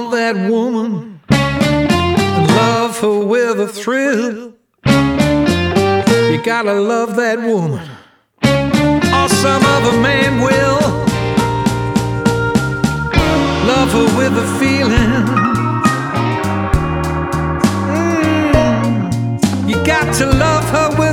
want that woman and love her with a thrill. You gotta love that woman, or some other man will. Love her with a feeling. You got to love her with